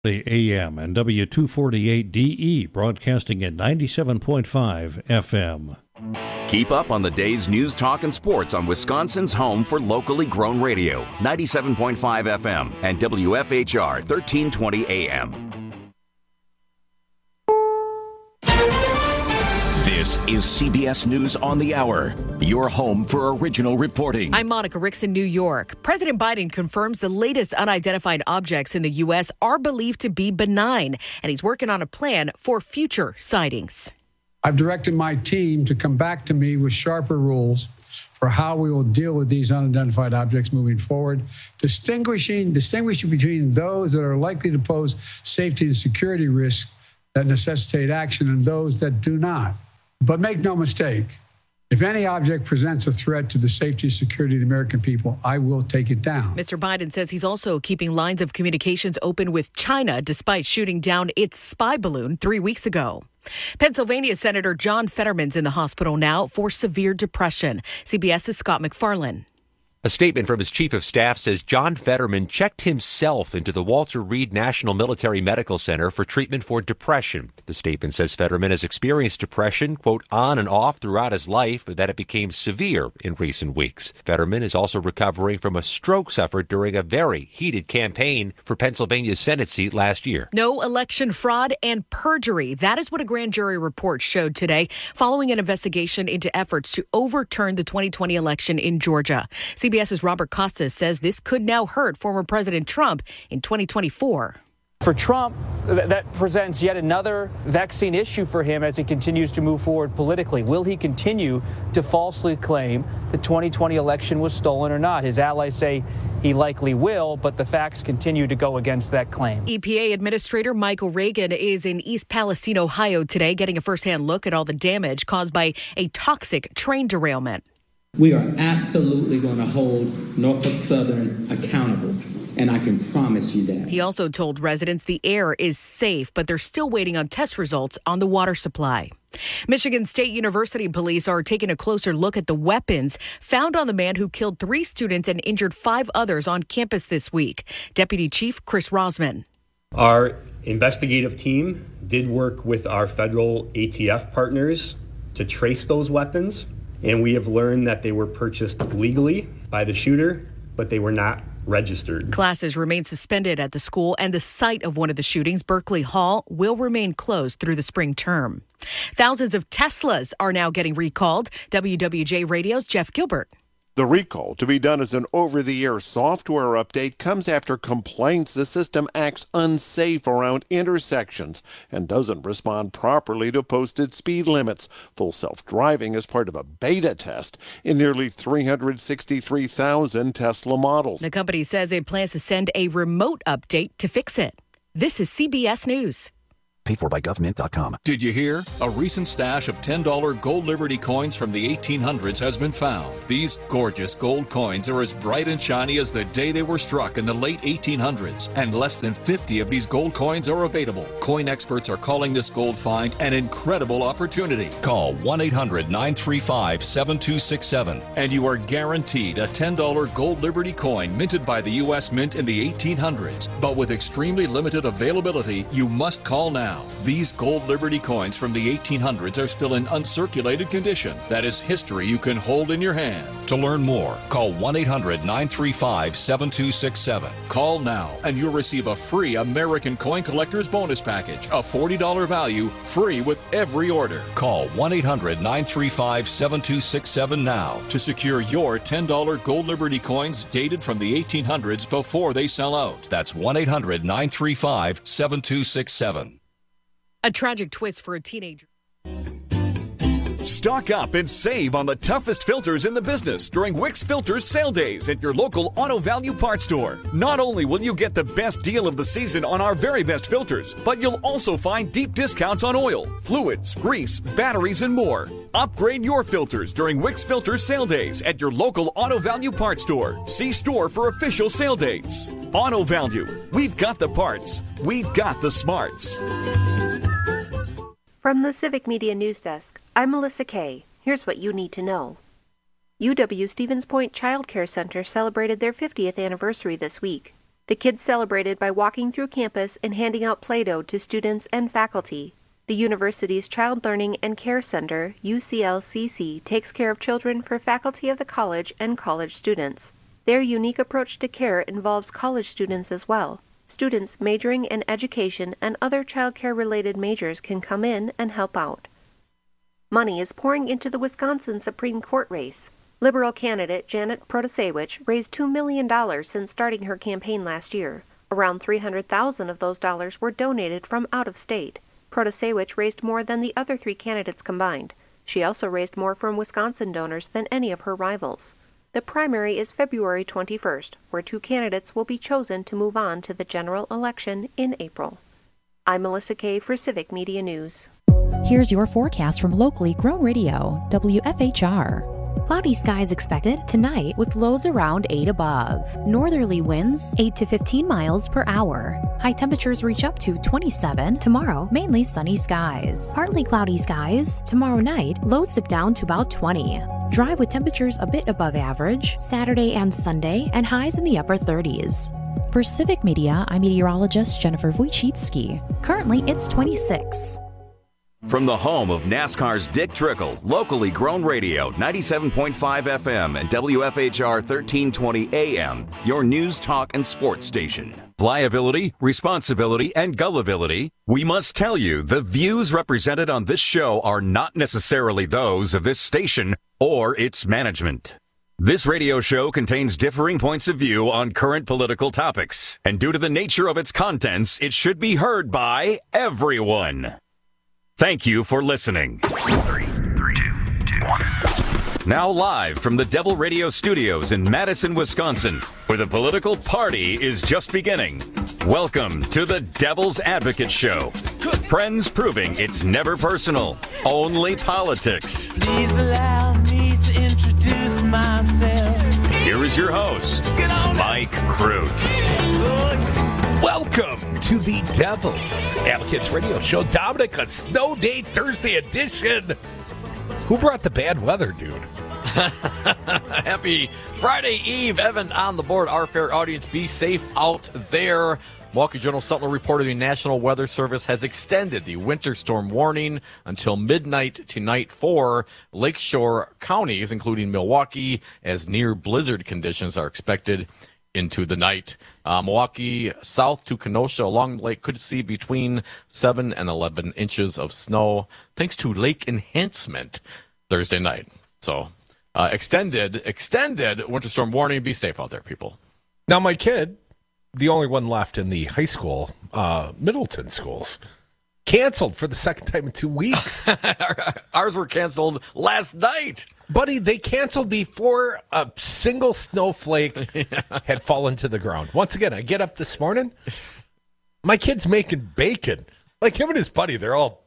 AM and W248DE broadcasting at 97.5 FM. Keep up on the day's news, talk, and sports on Wisconsin's home for locally grown radio, 97.5 FM and WFHR 1320 AM. This is CBS News on the Hour, your home for original reporting. I'm Monica Ricks in New York. President Biden confirms the latest unidentified objects in the U.S. are believed to be benign, and he's working on a plan for future sightings. I've directed my team to come back to me with sharper rules for how we will deal with these unidentified objects moving forward, distinguishing between those that are likely to pose safety and security risks that necessitate action and those that do not. But make no mistake, if any object presents a threat to the safety and security of the American people, I will take it down. Mr. Biden says he's also keeping lines of communications open with China despite shooting down its spy balloon 3 weeks ago. Pennsylvania Senator John Fetterman's in the hospital now for severe depression. CBS's Scott McFarlane. A statement from his chief of staff says John Fetterman checked himself into the Walter Reed National Military Medical Center for treatment for depression. The statement says Fetterman has experienced depression, quote, on and off throughout his life, but that it became severe in recent weeks. Fetterman is also recovering from a stroke suffered during a very heated campaign for Pennsylvania's Senate seat last year. No election fraud and perjury. That is what a grand jury report showed today, following an investigation into efforts to overturn the 2020 election in Georgia. CBS's Robert Costas says this could now hurt former President Trump in 2024. For Trump, that presents yet another vexing issue for him as he continues to move forward politically. Will he continue to falsely claim the 2020 election was stolen or not? His allies say he likely will, but the facts continue to go against that claim. EPA Administrator Michael Regan is in East Palestine, Ohio today, getting a firsthand look at all the damage caused by a toxic train derailment. We are absolutely going to hold Norfolk Southern accountable, and I can promise you that. He also told residents the air is safe, but they're still waiting on test results on the water supply. Michigan State University police are taking a closer look at the weapons found on the man who killed 3 students and injured 5 others on campus this week. Deputy Chief Chris Rosman. Our investigative team did work with our federal ATF partners to trace those weapons. And we have learned that they were purchased legally by the shooter, but they were not registered. Classes remain suspended at the school, and the site of one of the shootings, Berkeley Hall, will remain closed through the spring term. Thousands of Teslas are now getting recalled. WWJ Radio's Jeff Gilbert. The recall, to be done as an over-the-air software update, comes after complaints the system acts unsafe around intersections and doesn't respond properly to posted speed limits. Full self-driving is part of a beta test in nearly 363,000 Tesla models. The company says it plans to send a remote update to fix it. This is CBS News. Paid for by government.com. Did you hear? A recent stash of $10 gold Liberty coins from the 1800s has been found. These gorgeous gold coins are as bright and shiny as the day they were struck in the late 1800s, and less than 50 of these gold coins are available. Coin experts are calling this gold find an incredible opportunity. Call 1-800-935-7267 and you are guaranteed a $10 gold Liberty coin minted by the U.S. Mint in the 1800s. But with extremely limited availability, you must call now. These gold Liberty coins from the 1800s are still in uncirculated condition. That is history you can hold in your hand. To learn more, call 1-800-935-7267. Call now and you'll receive a free American Coin Collector's Bonus Package, a $40 value, free with every order. Call 1-800-935-7267 now to secure your $10 gold Liberty coins dated from the 1800s before they sell out. That's 1-800-935-7267. A tragic twist for a teenager. Stock up and save on the toughest filters in the business during Wix Filters sale days at your local Auto Value Parts store. Not only will you get the best deal of the season on our very best filters, but you'll also find deep discounts on oil, fluids, grease, batteries, and more. Upgrade your filters during Wix Filters sale days at your local Auto Value Parts store. See store for official sale dates. Auto Value. We've got the parts. We've got the smarts. From the Civic Media News Desk, I'm Melissa Kay. Here's what you need to know. UW Stevens Point Child Care Center celebrated their 50th anniversary this week. The kids celebrated by walking through campus and handing out Play-Doh to students and faculty. The university's Child Learning and Care Center, UCLCC, takes care of children for faculty of the college and college students. Their unique approach to care involves college students as well. Students majoring in education and other child care-related majors can come in and help out. Money is pouring into the Wisconsin Supreme Court race. Liberal candidate Janet Protasewicz raised $2 million since starting her campaign last year. Around $300,000 of those dollars were donated from out of state. Protasewicz raised more than the other three candidates combined. She also raised more from Wisconsin donors than any of her rivals. The primary is February 21st, where two candidates will be chosen to move on to the general election in April. I'm Melissa Kay for Civic Media News. Here's your forecast from locally grown radio, WFHR. Cloudy skies expected tonight with lows around 8 above. Northerly winds 8 to 15 miles per hour. High temperatures reach up to 27. Tomorrow, mainly sunny skies. Partly cloudy skies. Tomorrow night, lows dip down to about 20. Dry with temperatures a bit above average Saturday and Sunday, and highs in the upper 30s. For Civic Media, I'm meteorologist Jennifer Wojcicki. Currently, it's 26. From the home of NASCAR's Dick Trickle, locally grown radio, 97.5 FM and WFHR 1320 AM, your news, talk, and sports station. Liability, responsibility, and gullibility. We must tell you the views represented on this show are not necessarily those of this station or its management. This radio show contains differing points of view on current political topics, and due to the nature of its contents, it should be heard by everyone. Thank you for listening. 3, 2, 1. Now live from the Devil Radio Studios in Madison, Wisconsin, where the political party is just beginning. Welcome to the Devil's Advocate Show. Friends proving it's never personal, only politics. Please allow me to introduce myself. Here is your host, Mike Crute. Welcome to the Devil's Advocates Radio Show. Dominic, a snow day Thursday edition. Who brought the bad weather, dude? Happy Friday Eve. Evan on the board. Our fair audience, be safe out there. Milwaukee Journal-Sentinel reported the National Weather Service has extended the winter storm warning until midnight tonight for lakeshore counties, including Milwaukee, as near blizzard conditions are expected into the night. Milwaukee south to Kenosha along the lake could see between 7 and 11 inches of snow thanks to lake enhancement Thursday night. So extended winter storm warning. Be safe out there, people. Now, my kid, the only one left in the high school, Middleton schools, canceled for the second time in 2 weeks. Ours were canceled last night. Buddy, they canceled before a single snowflake had fallen to the ground. Once again, I get up this morning, my kid's making bacon. Like him and his buddy, they're all...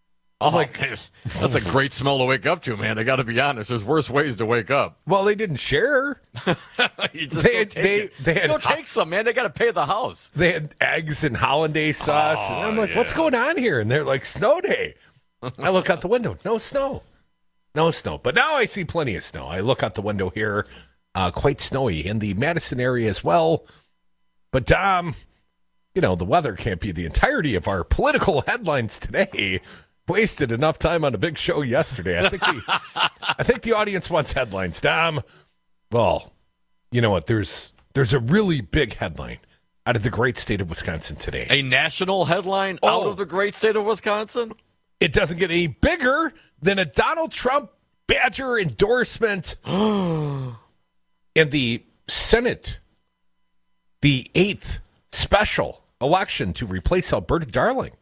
That's a great smell to wake up to, man. I got to be honest. There's worse ways to wake up. Well, they didn't share. You just go take some, man. They got to pay the house. They had eggs and hollandaise sauce. And I'm like, what's going on here? And they're like, snow day. I look out the window. No snow. No snow. But now I see plenty of snow. I look out the window here. Quite snowy in the Madison area as well. But, the weather can't be the entirety of our political headlines today. Wasted enough time on a big show yesterday. I think the audience wants headlines, Dom. Well, you know what? There's a really big headline out of the great state of Wisconsin today. A national headline out of the great state of Wisconsin? It doesn't get any bigger than a Donald Trump Badger endorsement in the Senate, the 8th special election to replace Alberta Darling.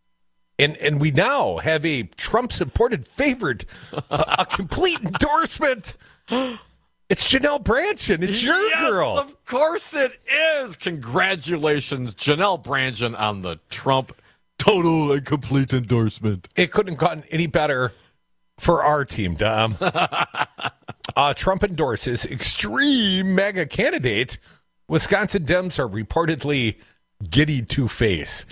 And we now have a Trump-supported favorite, a complete endorsement. It's Janelle Brandtjen. It's your girl. Yes, of course it is. Congratulations, Janelle Brandtjen, on the Trump total and complete endorsement. It couldn't have gotten any better for our team, Dom. Trump endorses extreme MAGA candidate. Wisconsin Dems are reportedly giddy to face.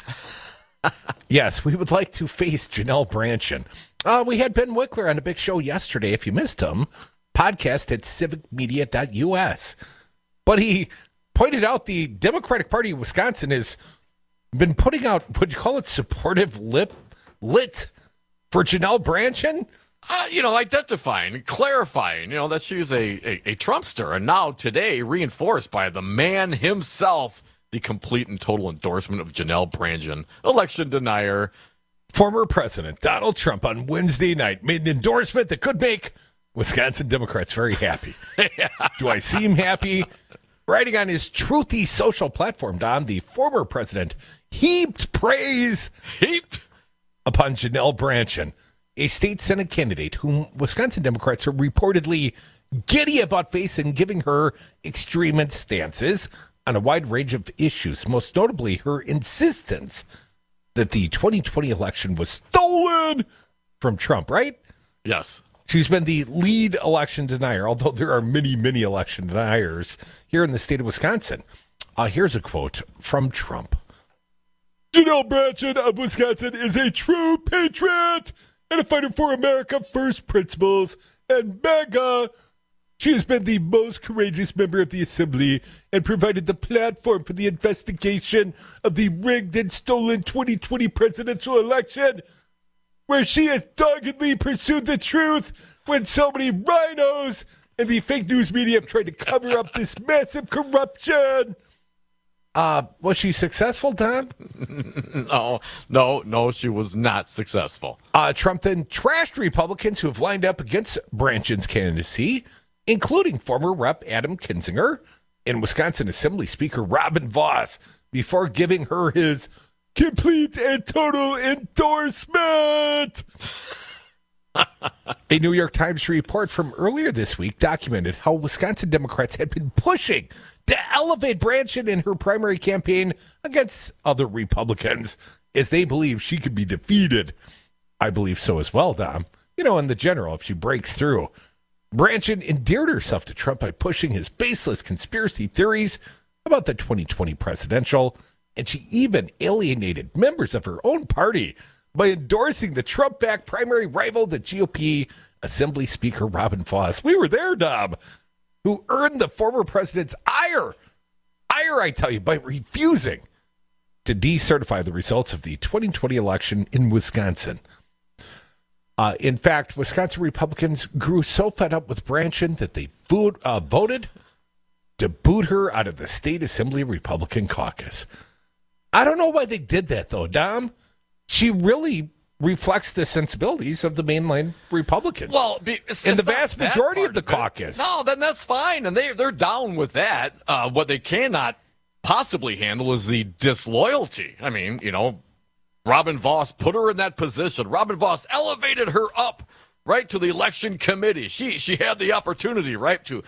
Yes, we would like to face Janelle Brandtjen. We had Ben Wickler on a big show yesterday. If you missed him, podcast at civicmedia.us. But he pointed out the Democratic Party of Wisconsin has been putting out, would you call it supportive lit for Janelle Brandtjen? Identifying, clarifying, that she's a Trumpster, and now today reinforced by the man himself, the complete and total endorsement of Janelle Brandtjen, election denier. Former President Donald Trump on Wednesday night made an endorsement that could make Wisconsin Democrats very happy. Yeah. Do I seem happy? Writing on his truthy social platform, Don, the former president heaped praise upon Janelle Brandtjen, a state Senate candidate whom Wisconsin Democrats are reportedly giddy about facing, giving her extremist stances on a wide range of issues, most notably her insistence that the 2020 election was stolen from Trump, right? Yes. She's been the lead election denier, although there are many, many election deniers here in the state of Wisconsin. Here's a quote from Trump. Janelle Brandtjen of Wisconsin is a true patriot and a fighter for America First principles and MAGA. She has been the most courageous member of the Assembly and provided the platform for the investigation of the rigged and stolen 2020 presidential election, where she has doggedly pursued the truth when so many rhinos and the fake news media have tried to cover up this massive corruption. Was she successful, Tom? No, she was not successful. Trump then trashed Republicans who have lined up against Brandtjen's candidacy, including former Rep. Adam Kinzinger and Wisconsin Assembly Speaker Robin Vos, before giving her his complete and total endorsement. A New York Times report from earlier this week documented how Wisconsin Democrats had been pushing to elevate Brandtjen in her primary campaign against other Republicans, as they believe she could be defeated. I believe so as well, Dom. In the general, if she breaks through. Brandtjen endeared herself to Trump by pushing his baseless conspiracy theories about the 2020 presidential, and she even alienated members of her own party by endorsing the Trump-backed primary rival, the GOP Assembly Speaker Robin Vos. We were there, Dom, who earned the former president's ire, I tell you, by refusing to decertify the results of the 2020 election in Wisconsin. In fact, Wisconsin Republicans grew so fed up with Brandtjen that they voted to boot her out of the state Assembly Republican caucus. I don't know why they did that, though, Dom. She really reflects the sensibilities of the mainline Republicans. Well, and the vast majority of the caucus. No, then that's fine, and they're down with that. What they cannot possibly handle is the disloyalty. I mean, Robin Vos put her in that position. Robin Vos elevated her up right to the election committee. She had the opportunity, right, to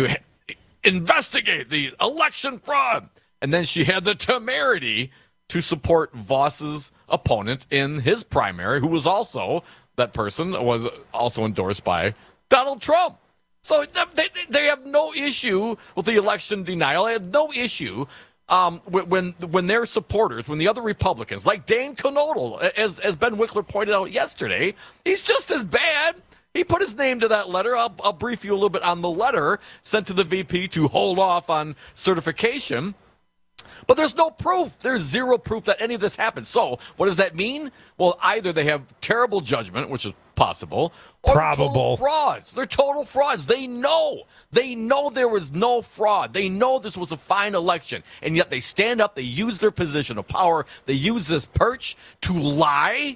investigate the election fraud, and then she had the temerity to support Vos's opponent in his primary, who was also, that person was also endorsed by Donald Trump. So they have no issue with the election denial. They have no issue when their supporters, when the other Republicans, like Dan Knodel, as Ben Wickler pointed out yesterday, he's just as bad. He put his name to that letter. I'll brief you a little bit on the letter sent to the VP to hold off on certification. But there's no proof. There's zero proof that any of this happened. So what does that mean? Well, either they have terrible judgment, which is possible, or probable total frauds. They're total frauds. They know there was no fraud. They know this was a fine election, and yet they stand up. They use their position of power. They use this perch to lie.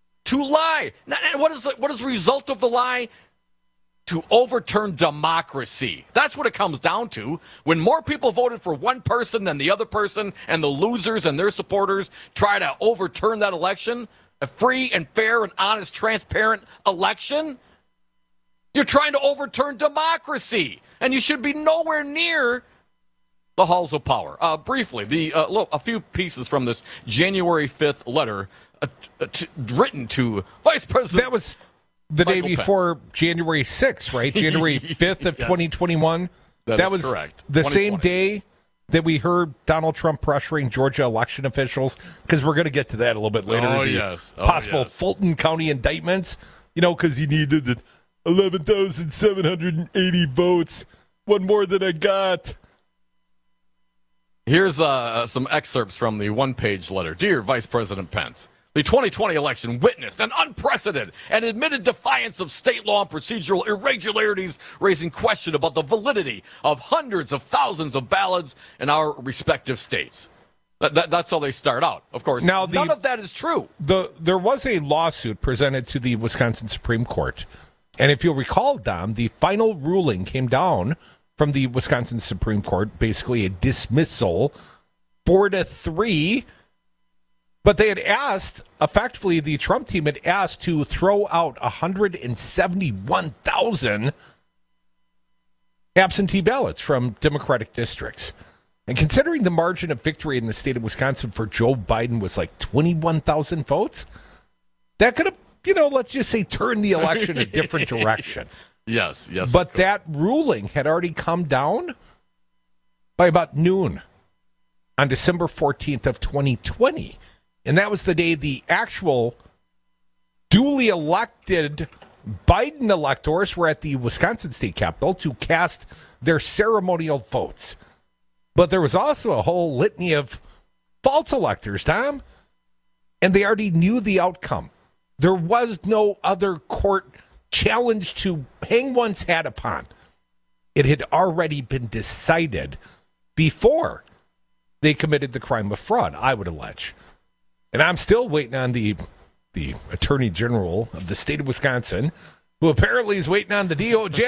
And what is the result of the lie? To overturn democracy. That's what it comes down to. When more people voted for one person than the other person, and the losers and their supporters try to overturn that election, a free and fair and honest, transparent election, you're trying to overturn democracy. And you should be nowhere near the halls of power. Briefly, a few pieces from this January 5th letter written to Vice President. That was the day before January 6th, right? January 5th of 2021. That was correct. The same day that we heard Donald Trump pressuring Georgia election officials, because we're going to get to that a little bit later. Possible Fulton County indictments, because he needed 11,780 votes, one more than I got. Here's some excerpts from the one-page letter. Dear Vice President Pence, the 2020 election witnessed an unprecedented and admitted defiance of state law and procedural irregularities, raising question about the validity of hundreds of thousands of ballots in our respective states. That's how they start out. Of course, now, none of that is true. There was a lawsuit presented to the Wisconsin Supreme Court. And if you'll recall, Dom, the final ruling came down from the Wisconsin Supreme Court, basically a dismissal, 4-3. But they had asked, effectively, the Trump team had asked to throw out 171,000 absentee ballots from Democratic districts. And considering the margin of victory in the state of Wisconsin for Joe Biden was like 21,000 votes, that could have, let's just say turned the election a different direction. Yes. But that ruling had already come down by about noon on December 14th of 2020. And that was the day the actual duly elected Biden electors were at the Wisconsin State Capitol to cast their ceremonial votes. But there was also a whole litany of false electors, Tom, and they already knew the outcome. There was no other court challenge to hang one's hat upon. It had already been decided before they committed the crime of fraud, I would allege. And I'm still waiting on the Attorney General of the state of Wisconsin, who apparently is waiting on the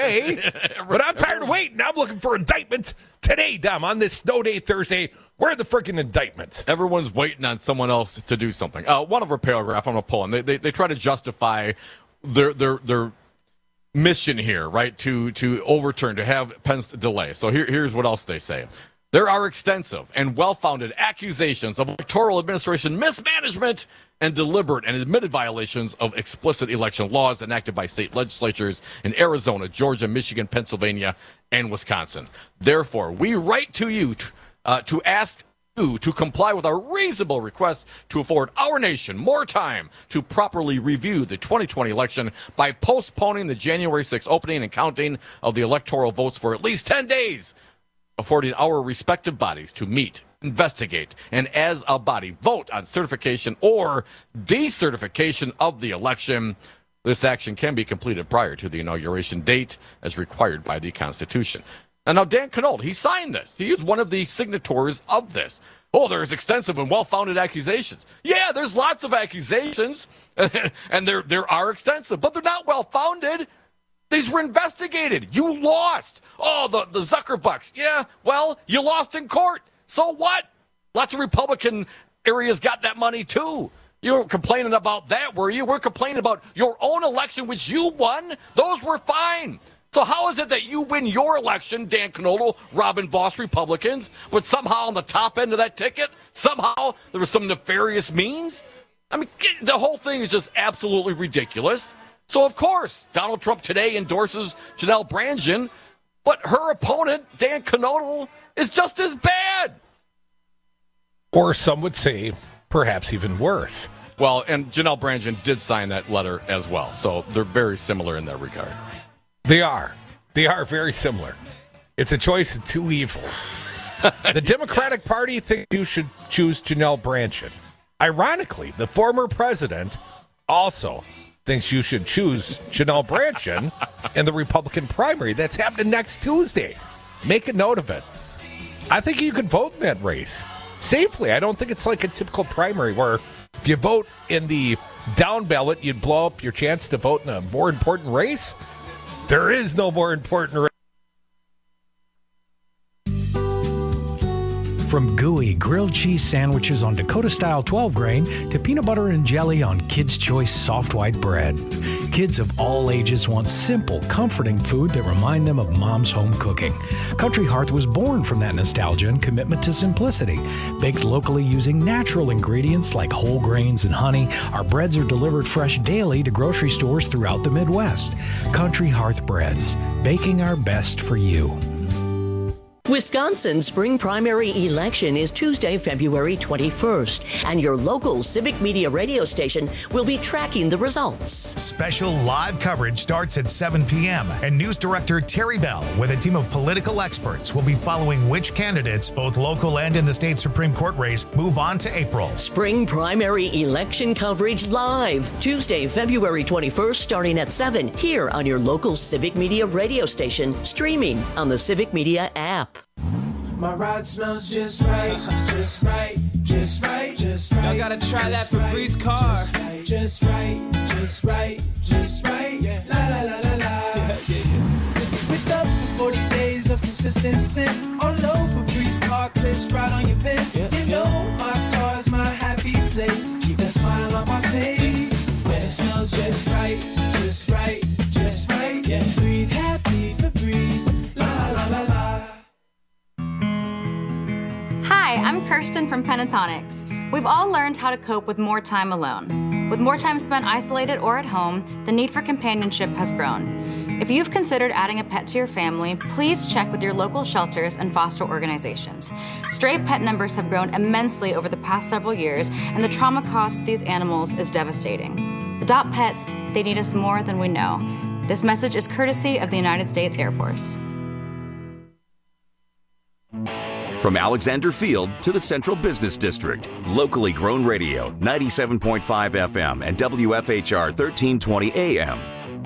DOJ. But I'm tired of waiting. I'm looking for indictments today, Dom, on this snow day Thursday. Where are the freaking indictments? Everyone's waiting on someone else to do something. One of our paragraph I'm going to pull in. They try to justify their mission here, right, to overturn, to have Pence delay. So here's what else they say. There are extensive and well-founded accusations of electoral administration mismanagement and deliberate and admitted violations of explicit election laws enacted by state legislatures in Arizona, Georgia, Michigan, Pennsylvania, and Wisconsin. Therefore, we write to you to ask you to comply with our reasonable request to afford our nation more time to properly review the 2020 election by postponing the January 6th opening and counting of the electoral votes for at least 10 days, affording our respective bodies to meet, investigate, and as a body vote on certification or decertification of the election. This action can be completed prior to the inauguration date as required by the Constitution. Now Dan Knoll, he signed this. He is one of the signatories of this. Oh, there's extensive and well-founded accusations. Yeah, there's lots of accusations, and there are extensive, but they're not well-founded. These were investigated. You lost. Oh, the Zuckerbucks. Yeah, well, you lost in court. So what? Lots of Republican areas got that money, too. You were complaining about that, were you? We're complaining about your own election, which you won. Those were fine. So how is it that you win your election, Dan Knoll, Robin Vos, Republicans, but somehow on the top end of that ticket, somehow there was some nefarious means? I mean, the whole thing is just absolutely ridiculous. So, of course, Donald Trump today endorses Janelle Brandtjen, but her opponent, Dan Knoll, is just as bad. Or some would say perhaps even worse. Well, and Janelle Brandtjen did sign that letter as well, so they're very similar in that regard. They are. They are very similar. It's a choice of two evils. The Democratic Party thinks you should choose Janelle Brandtjen. Ironically, the former president also thinks you should choose Janelle Brandtjen in the Republican primary. That's happening next Tuesday. Make a note of it. I think you could vote in that race safely. I don't think it's like a typical primary where if you vote in the down ballot, you'd blow up your chance to vote in a more important race. There is no more important race. From gooey grilled cheese sandwiches on Dakota-style 12-grain to peanut butter and jelly on Kids' Choice soft white bread. Kids of all ages want simple, comforting food that remind them of mom's home cooking. Country Hearth was born from that nostalgia and commitment to simplicity. Baked locally using natural ingredients like whole grains and honey, our breads are delivered fresh daily to grocery stores throughout the Midwest. Country Hearth Breads, baking our best for you. Wisconsin's spring primary election is Tuesday, February 21st, and your local Civic Media radio station will be tracking the results. Special live coverage starts at 7 p.m., and News Director Terry Bell, with a team of political experts, will be following which candidates, both local and in the state Supreme Court race, move on to April. Spring primary election coverage live, Tuesday, February 21st, starting at 7, here on your local Civic Media radio station, streaming on the Civic Media app. My ride smells just right, just right, just right, just right. Y'all gotta try that Febreze car. Just right, just right, just right. Yeah. La la la la la. With up to 40 days of consistent scent, all over Febreze car clips right on your vent. You know my car's my happy place. Keep that smile on my face when it smells just right, just right, just right. Yeah. Breathe happy Febreze. La la la la la. Hi, I'm Kirsten from Pentatonics. We've all learned how to cope with more time alone. With more time spent isolated or at home, the need for companionship has grown. If you've considered adding a pet to your family, please check with your local shelters and foster organizations. Stray pet numbers have grown immensely over the past several years, and the trauma cost to these animals is devastating. Adopt pets, they need us more than we know. This message is courtesy of the United States Air Force. From Alexander Field to the Central Business District, locally grown radio, 97.5 FM and WFHR 1320 AM.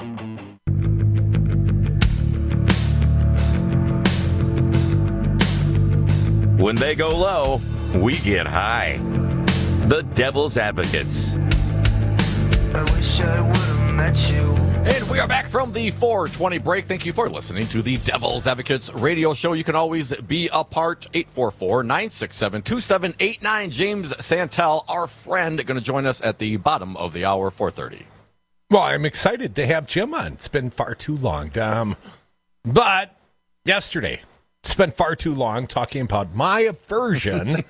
When they go low, we get high. The Devil's Advocates. I wish I would have met you. And we are back from the 420 break. Thank you for listening to the Devil's Advocates radio show. You can always be a part. 844-967-2789. James Santel, our friend, going to join us at the bottom of the hour, 4:30. Well, I'm excited to have Jim on. It's been far too long. But yesterday, spent far too long talking about my aversion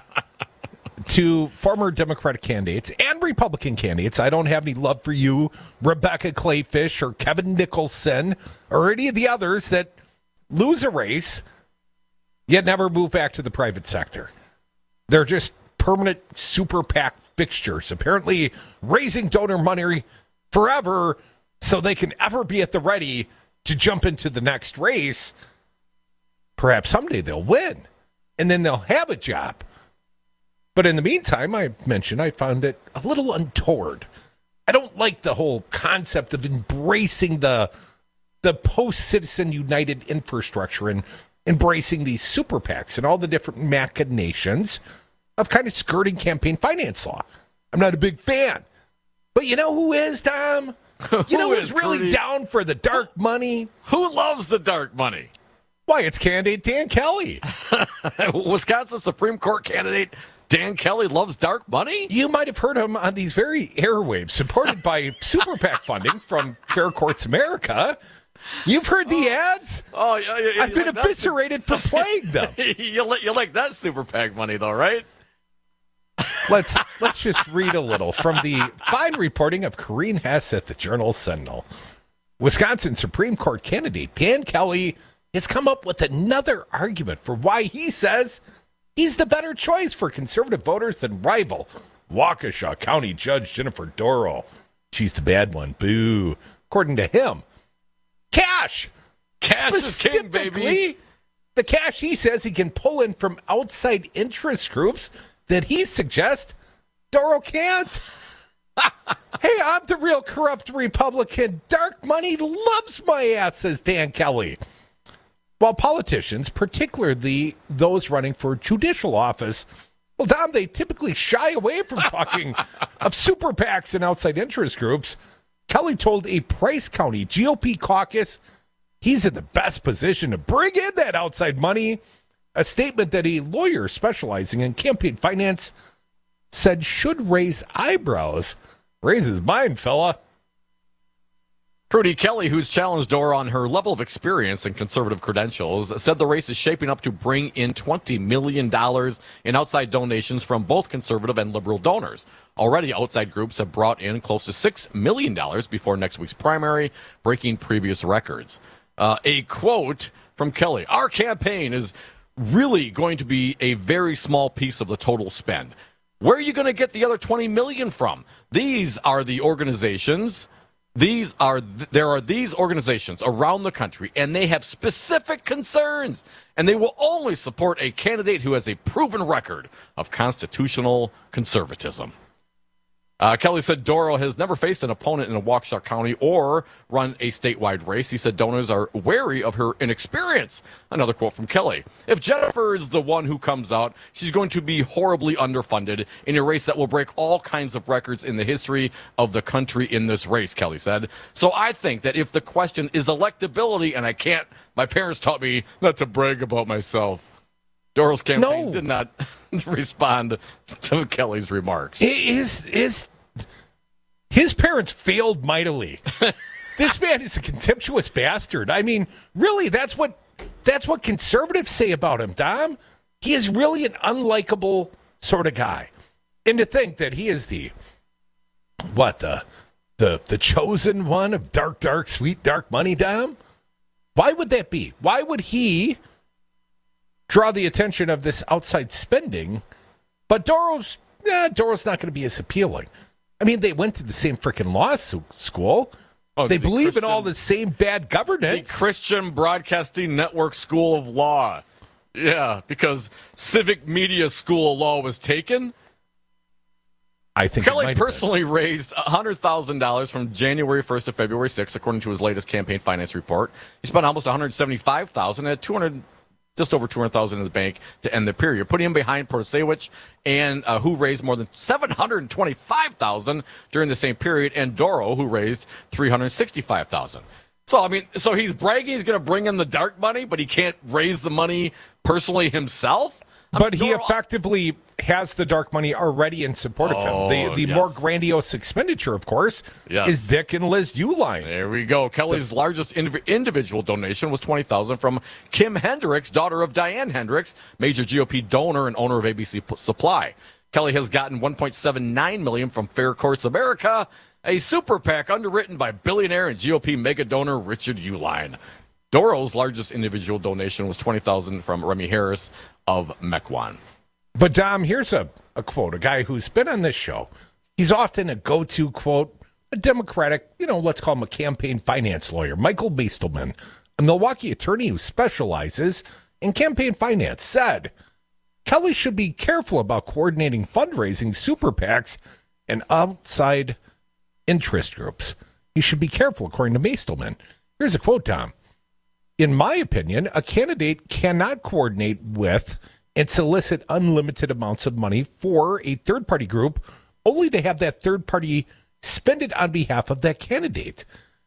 to former Democratic candidates and Republican candidates. I don't have any love for you, Rebecca Clayfish or Kevin Nicholson or any of the others that lose a race yet never move back to the private sector. They're just permanent super PAC fixtures, apparently raising donor money forever so they can ever be at the ready to jump into the next race. Perhaps someday they'll win, and then they'll have a job. But in the meantime, I mentioned I found it a little untoward. I don't like the whole concept of embracing the post-Citizen United infrastructure and embracing these super PACs and all the different machinations of kind of skirting campaign finance law. I'm not a big fan. But you know who is, Tom? You know who's really down for the dark money? Who loves the dark money? Why, it's candidate Dan Kelly. Wisconsin Supreme Court candidate Dan Kelly loves dark money? You might have heard him on these very airwaves, supported by Super PAC funding from Fair Courts America. You've heard the ads? Oh, yeah. I've been eviscerated for playing them. You like that Super PAC money, though, right? Let's just read a little from the fine reporting of Corrine Hess at the Journal-Sentinel. Wisconsin Supreme Court candidate Dan Kelly has come up with another argument for why he says he's the better choice for conservative voters than rival Waukesha County Judge Jennifer Dorow. She's the bad one. Boo. According to him, cash. Cash is king, baby. The cash he says he can pull in from outside interest groups that he suggests Dorow can't. Hey, I'm the real corrupt Republican. Dark money loves my ass, says Dan Kelly. While politicians, particularly those running for judicial office, well, Dom, they typically shy away from talking of super PACs and outside interest groups. Kelly told a Price County GOP caucus he's in the best position to bring in that outside money, a statement that a lawyer specializing in campaign finance said should raise eyebrows. Raises mine, fella. Prudy Kelly, who's challenged Dorow on her level of experience and conservative credentials, said the race is shaping up to bring in $20 million in outside donations from both conservative and liberal donors. Already, outside groups have brought in close to $6 million before next week's primary, breaking previous records. A quote from Kelly. Our campaign is really going to be a very small piece of the total spend. Where are you going to get the other $20 million from? These are the organizations. There are these organizations around the country, and they have specific concerns, and they will only support a candidate who has a proven record of constitutional conservatism. Kelly said Dorow has never faced an opponent in a Waukesha County or run a statewide race. He said donors are wary of her inexperience. Another quote from Kelly. If Jennifer is the one who comes out, she's going to be horribly underfunded in a race that will break all kinds of records in the history of the country in this race, Kelly said. So I think that if the question is electability, and my parents taught me not to brag about myself. Dorow's campaign did not respond to Kelly's remarks. His parents failed mightily. This man is a contemptuous bastard. I mean, really, that's what conservatives say about him, Dom. He is really an unlikable sort of guy. And to think that he is the chosen one of dark, sweet, dark money, Dom? Why would that be? Why would he draw the attention of this outside spending, but Dorow's not going to be as appealing. I mean, they went to the same freaking law school. They believe in all the same bad governance. The Christian Broadcasting Network School of Law. Yeah, because Civic Media School of Law was taken. I think Kelly personally raised $100,000 from January 1st to February 6th, according to his latest campaign finance report. He spent almost $175,000 and had just over $200,000 in the bank to end the period, putting him behind Protasewicz, and who raised more than $725,000 during the same period, and Dorow, who raised $365,000. So he's bragging he's going to bring in the dark money, but he can't raise the money personally himself. But he effectively has the dark money already in support of him. The more grandiose expenditure, of course, is Dick and Liz Uihlein. There we go. Kelly's largest individual donation was $20,000 from Kim Hendricks, daughter of Diane Hendricks, major GOP donor and owner of ABC Supply. Kelly has gotten $1.79 million from Fair Courts America, a super PAC underwritten by billionaire and GOP mega donor Richard Uihlein. Dorow's largest individual donation was $20,000 from Remy Harris of Mequon. But, Dom, here's a quote, a guy who's been on this show. He's often a go-to quote, a Democratic, let's call him a campaign finance lawyer. Michael Bastelman, a Milwaukee attorney who specializes in campaign finance, said Kelly should be careful about coordinating fundraising, super PACs, and outside interest groups. He should be careful, according to Bastelman. Here's a quote, Dom. In my opinion, a candidate cannot coordinate with and solicit unlimited amounts of money for a third-party group only to have that third party spend it on behalf of that candidate.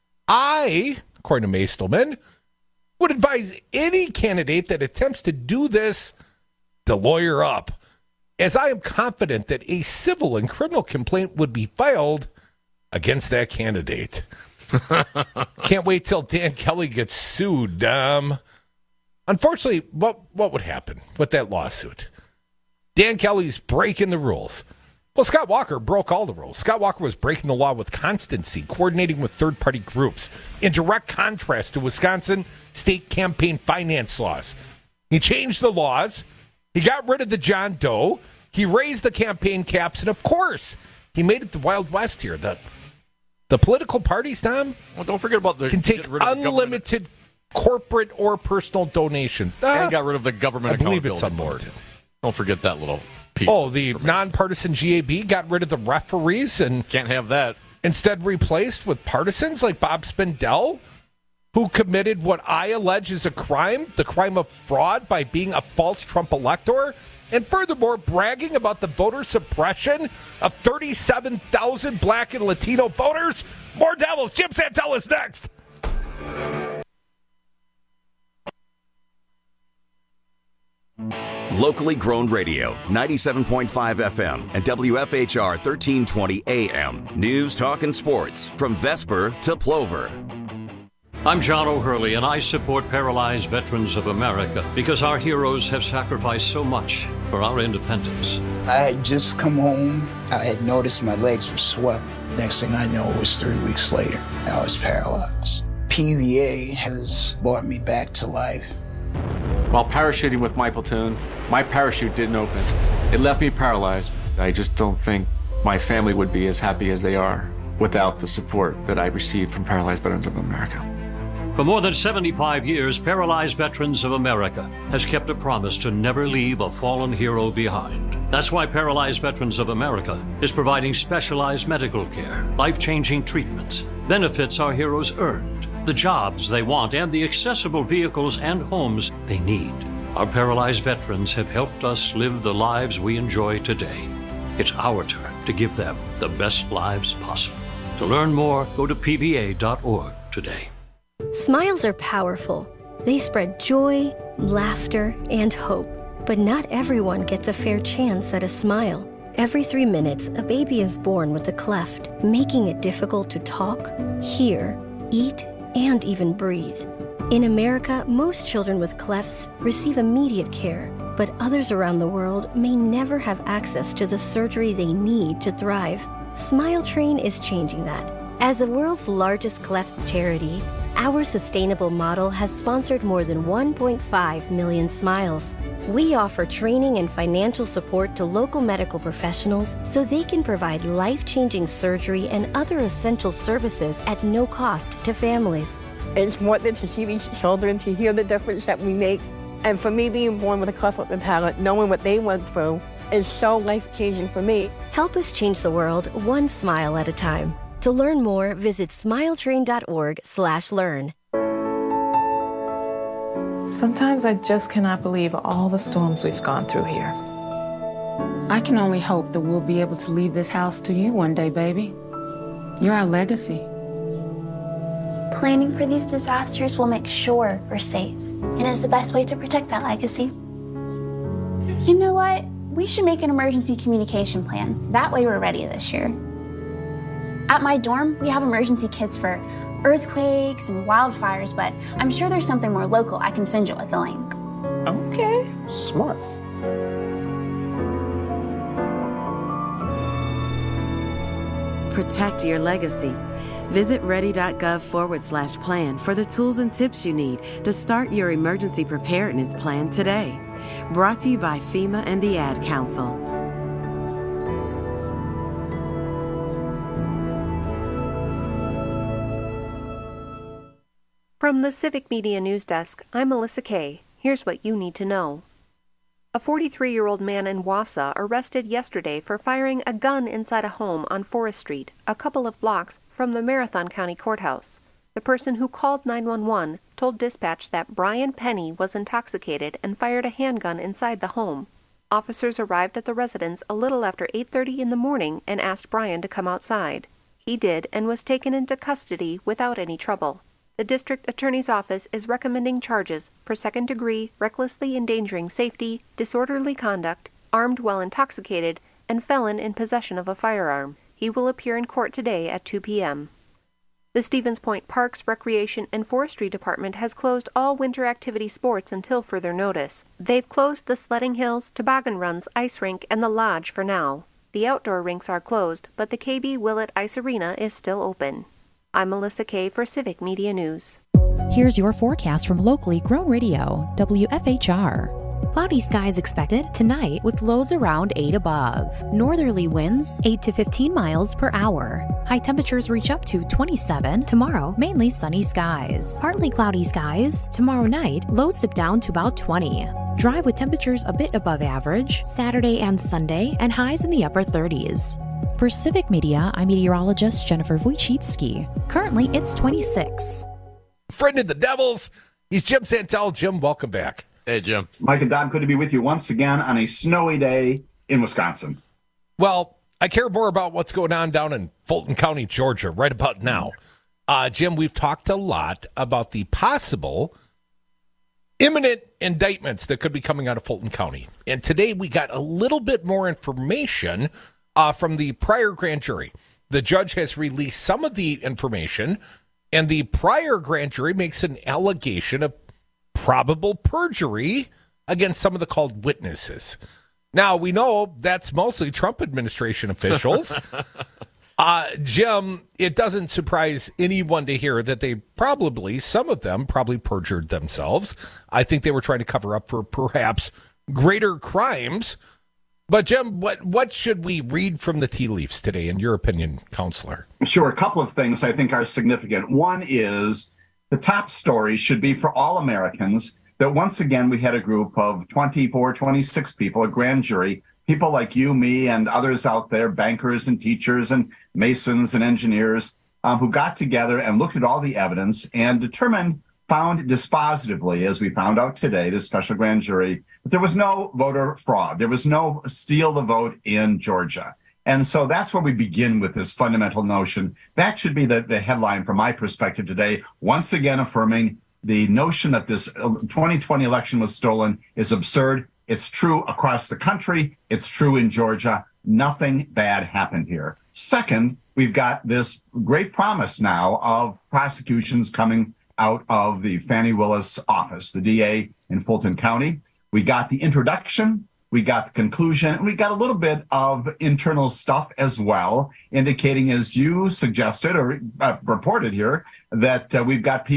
I, according to Bastelman, would advise any candidate that attempts to do this to lawyer up, as I am confident that a civil and criminal complaint would be filed against that candidate. Can't wait till Dan Kelly gets sued. Unfortunately, what would happen with that lawsuit? Dan Kelly's breaking the rules. Well, Scott Walker broke all the rules. Scott Walker was breaking the law with constancy, coordinating with third-party groups, in direct contrast to Wisconsin state campaign finance laws. He changed the laws. He got rid of the John Doe. He raised the campaign caps. And, of course, he made it the Wild West here. The political parties, Tom, don't forget about can take unlimited corporate or personal donations. And got rid of the government accountability. I believe it's unlimited. Don't forget that little piece. Oh, the nonpartisan GAB got rid of the referees and can't have that. Instead replaced with partisans like Bob Spindell, who committed what I allege is a crime, the crime of fraud by being a false Trump elector. And furthermore, bragging about the voter suppression of 37,000 black and Latino voters. More Devils. Jim Santel is next. Locally grown radio, 97.5 FM and WFHR 1320 AM. News, talk, and sports from Vesper to Plover. I'm John O'Hurley, and I support Paralyzed Veterans of America because our heroes have sacrificed so much for our independence. I had just come home. I had noticed my legs were swelling. Next thing I know, it was 3 weeks later. I was paralyzed. PVA has brought me back to life. While parachuting with my platoon, my parachute didn't open. It left me paralyzed. I just don't think my family would be as happy as they are without the support that I received from Paralyzed Veterans of America. For more than 75 years, Paralyzed Veterans of America has kept a promise to never leave a fallen hero behind. That's why Paralyzed Veterans of America is providing specialized medical care, life-changing treatments, benefits our heroes earned, the jobs they want, and the accessible vehicles and homes they need. Our paralyzed veterans have helped us live the lives we enjoy today. It's our turn to give them the best lives possible. To learn more, go to pva.org today. Smiles are powerful. They spread joy, laughter, and hope. But not everyone gets a fair chance at a smile. Every 3 minutes, a baby is born with a cleft, making it difficult to talk, hear, eat, and even breathe. In America, most children with clefts receive immediate care, but others around the world may never have access to the surgery they need to thrive. Smile Train is changing that. As the world's largest cleft charity, our sustainable model has sponsored more than 1.5 million smiles. We offer training and financial support to local medical professionals so they can provide life-changing surgery and other essential services at no cost to families. It's worth it to see these children, to hear the difference that we make. And for me, being born with a cleft lip and palate, knowing what they went through, is so life-changing for me. Help us change the world one smile at a time. To learn more, visit smiletrain.org/learn. Sometimes I just cannot believe all the storms we've gone through here. I can only hope that we'll be able to leave this house to you one day, baby. You're our legacy. Planning for these disasters will make sure we're safe, and is the best way to protect that legacy. You know what? We should make an emergency communication plan. That way we're ready this year. At my dorm, we have emergency kits for earthquakes and wildfires, but I'm sure there's something more local I can send you with a link. Okay, smart. Protect your legacy. Visit ready.gov/plan for the tools and tips you need to start your emergency preparedness plan today. Brought to you by FEMA and the Ad Council. From the Civic Media News Desk, I'm Melissa Kay. Here's what you need to know. A 43-year-old man in Wausau arrested yesterday for firing a gun inside a home on Forest Street, a couple of blocks from the Marathon County Courthouse. The person who called 911 told dispatch that Brian Penny was intoxicated and fired a handgun inside the home. Officers arrived at the residence a little after 8:30 in the morning and asked Brian to come outside. He did and was taken into custody without any trouble. The district attorney's office is recommending charges for second-degree recklessly endangering safety, disorderly conduct, armed while intoxicated, and felon in possession of a firearm. He will appear in court today at 2 p.m. The Stevens Point Parks, Recreation, and Forestry Department has closed all winter activity sports until further notice. They've closed the sledding hills, toboggan runs, ice rink, and the lodge for now. The outdoor rinks are closed, but the KB Willett Ice Arena is still open. I'm Melissa Kay for Civic Media News. Here's your forecast from locally grown radio, WFHR. Cloudy skies expected tonight with lows around 8 above. Northerly winds 8 to 15 miles per hour. High temperatures reach up to 27. Tomorrow, mainly sunny skies. Partly cloudy skies. Tomorrow night, lows dip down to about 20. Dry with temperatures a bit above average. Saturday and Sunday, and highs in the upper 30s. For Civic Media, I'm meteorologist Jennifer Wojcicki. Currently, it's 26. Friend of the Devils, he's Jim Santel. Jim, welcome back. Hey, Jim. Mike and Don, good to be with you once again on a snowy day in Wisconsin. Well, I care more about what's going on down in Fulton County, Georgia, right about now. Jim, we've talked a lot about the possible imminent indictments that could be coming out of Fulton County. And today we got a little bit more information from the prior grand jury. The judge has released some of the information, and the prior grand jury makes an allegation of probable perjury against some of the called witnesses. Now, we know that's mostly Trump administration officials. Jim, it doesn't surprise anyone to hear that some of them probably perjured themselves. I think they were trying to cover up for perhaps greater crimes. But, Jim, what should we read from the tea leaves today, in your opinion, Counselor? Sure. A couple of things I think are significant. One is the top story should be for all Americans that once again we had a group of 24, 26 people, a grand jury, people like you, me, and others out there, bankers and teachers and masons and engineers, who got together and looked at all the evidence and found dispositively, as we found out today, this special grand jury, that there was no voter fraud. There was no steal the vote in Georgia. And so that's where we begin with this fundamental notion. That should be the headline from my perspective today, once again affirming the notion that this 2020 election was stolen is absurd. It's true across the country. It's true in Georgia. Nothing bad happened here. Second, we've got this great promise now of prosecutions coming out of the Fani Willis office, the DA in Fulton County. We got the introduction, we got the conclusion, and we got a little bit of internal stuff as well, indicating, as you suggested or reported here, that we've got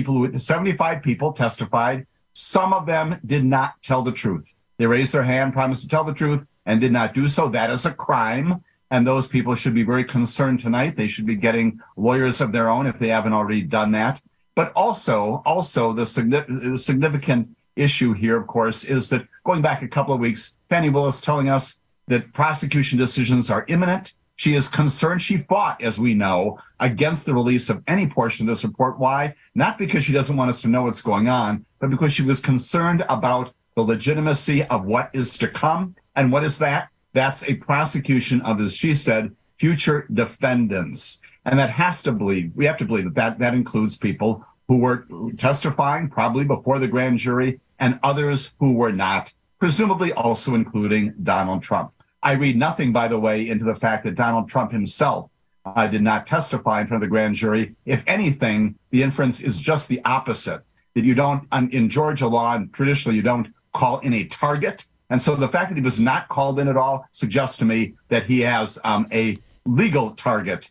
75 people testified. Some of them did not tell the truth. They raised their hand, promised to tell the truth, and did not do so. That is a crime, and those people should be very concerned tonight. They should be getting lawyers of their own if they haven't already done that. But also the significant issue here, of course, is that going back a couple of weeks, Fani Willis telling us that prosecution decisions are imminent. She is concerned. She fought, as we know, against the release of any portion of this report. Why? Not because she doesn't want us to know what's going on, but because she was concerned about the legitimacy of what is to come. And what is that? That's a prosecution of, as she said, future defendants. And we have to believe that includes people who were testifying probably before the grand jury and others who were not, presumably also including Donald Trump. I read nothing, by the way, into the fact that Donald Trump himself did not testify in front of the grand jury. If anything, the inference is just the opposite, that you don't, in Georgia law, and traditionally you don't call in a target. And so the fact that he was not called in at all suggests to me that he has a legal target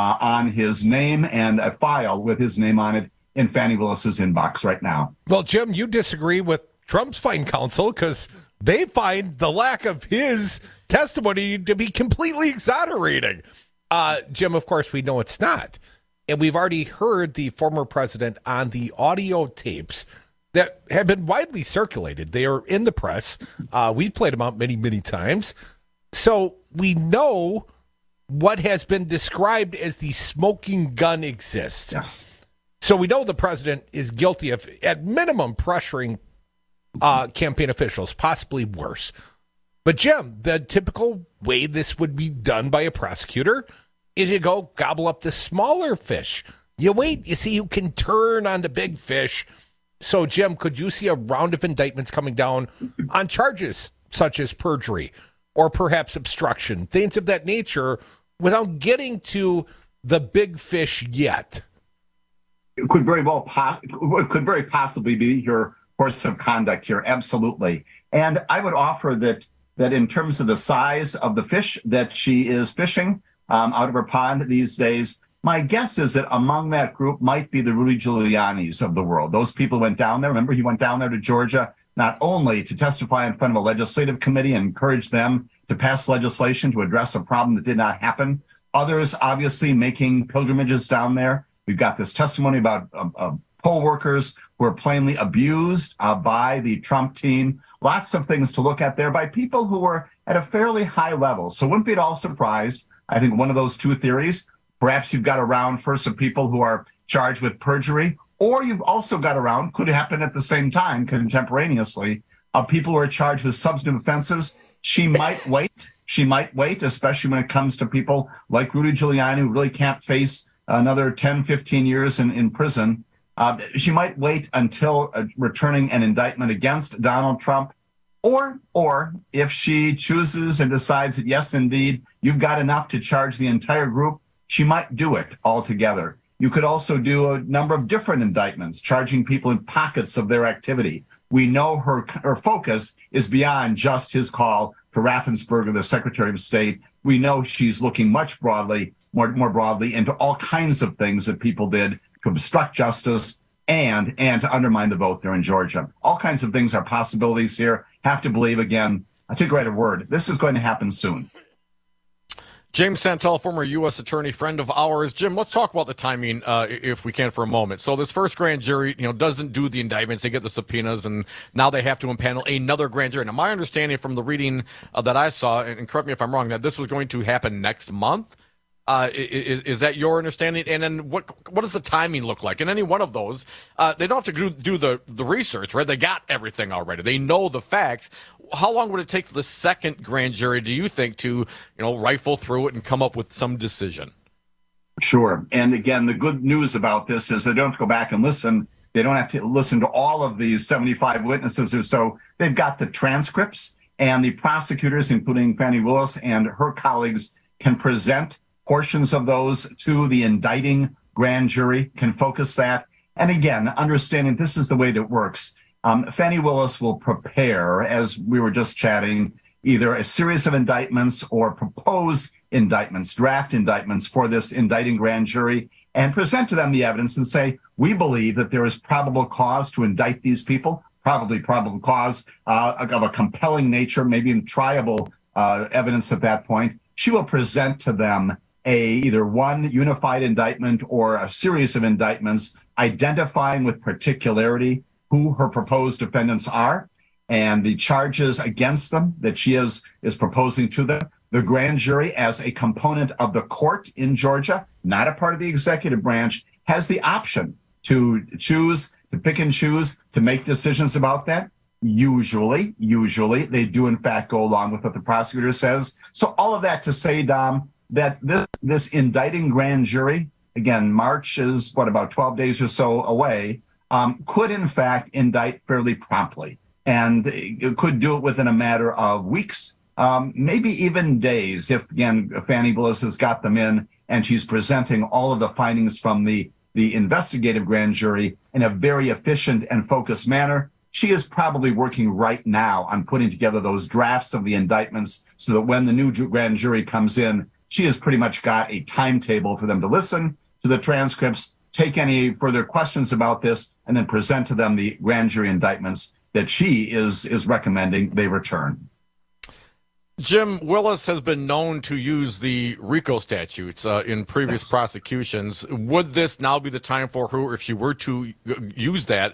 on his name and a file with his name on it in Fani Willis's inbox right now. Well, Jim, you disagree with Trump's fine counsel because they find the lack of his testimony to be completely exonerating. Jim, of course, we know it's not. And we've already heard the former president on the audio tapes that have been widely circulated. They are in the press. We've played them out many, many times. So we know what has been described as the smoking gun exists. Yes. So we know the president is guilty of, at minimum, pressuring campaign officials, possibly worse. But, Jim, the typical way this would be done by a prosecutor is you go gobble up the smaller fish. You wait, you see who can turn on the big fish. So, Jim, could you see a round of indictments coming down on charges such as perjury or perhaps obstruction, things of that nature, without getting to the big fish yet? It could very possibly be your course of conduct here. Absolutely. And I would offer that in terms of the size of the fish that she is fishing out of her pond these days, my guess is that among that group might be the Rudy Giulianis of the world. Those people went down there. Remember, he went down there to Georgia not only to testify in front of a legislative committee and encourage them to pass legislation to address a problem that did not happen. Others obviously making pilgrimages down there. We've got this testimony about poll workers who are plainly abused by the Trump team. Lots of things to look at there by people who were at a fairly high level. So wouldn't be at all surprised. I think one of those two theories, perhaps you've got around first some people who are charged with perjury, or you've also got around, could happen at the same time, contemporaneously, of people who are charged with substantive offenses. She might wait. She might wait, especially when it comes to people like Rudy Giuliani, who really can't face another 10, 15 years in prison. She might wait until returning an indictment against Donald Trump. Or if she chooses and decides that, yes, indeed, you've got enough to charge the entire group, she might do it altogether. You could also do a number of different indictments, charging people in pockets of their activity. We know her focus is beyond just his call to Raffensperger, the Secretary of State. We know she's looking much broadly more broadly into all kinds of things that people did to obstruct justice and to undermine the vote there in Georgia. All kinds of things are possibilities here. Have to believe, again, I take right a word, this is going to happen soon. James Santel, former U.S. attorney, friend of ours. Jim, let's talk about the timing, if we can, for a moment. So this first grand jury, doesn't do the indictments. They get the subpoenas, and now they have to impanel another grand jury. Now, my understanding from the reading that I saw, and correct me if I'm wrong, that this was going to happen next month. Is that your understanding? And then what does the timing look like? In any one of those, they don't have to do the research, right? They got everything already. They know the facts. How long would it take for the second grand jury, do you think, to rifle through it and come up with some decision? Sure. And again, the good news about this is they don't have to go back and listen. They don't have to listen to all of these 75 witnesses or so. They've got the transcripts, and the prosecutors, including Fani Willis and her colleagues, can present portions of those to the indicting grand jury, can focus that. And again, understanding this is the way that it works. Fani Willis will prepare, as we were just chatting, either a series of indictments or proposed indictments, draft indictments for this indicting grand jury, and present to them the evidence and say, we believe that there is probable cause to indict these people, probably probable cause of a compelling nature, maybe even triable evidence at that point. She will present to them either one unified indictment or a series of indictments identifying with particularity who her proposed defendants are and the charges against them that she is proposing to them. The grand jury, as a component of the court in Georgia, not a part of the executive branch, has the option to choose, to pick and choose, to make decisions about that. Usually, they do in fact go along with what the prosecutor says. So all of that to say, Dom, that this indicting grand jury, again, March is about 12 days or so away, could in fact indict fairly promptly. And it could do it within a matter of weeks, maybe even days, if, again, Fani Willis has got them in and she's presenting all of the findings from the investigative grand jury in a very efficient and focused manner. She is probably working right now on putting together those drafts of the indictments so that when the new grand jury comes in, she has pretty much got a timetable for them to listen to the transcripts, take any further questions about this, and then present to them the grand jury indictments that she is recommending they return. Jim, Willis has been known to use the RICO statutes in previous prosecutions. Would this now be the time for her, if she were to use that